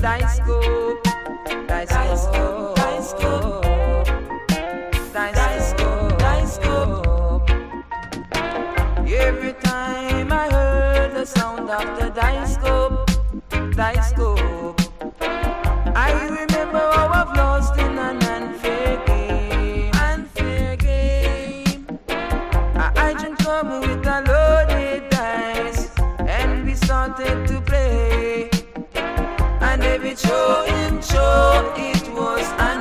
dice go, dice go, dice go, dice go, dice go. Every time I heard the sound of the dice go, I remember how I've lost in an unfair game. I just come with a loaded dice, and we started to play. And every show, it was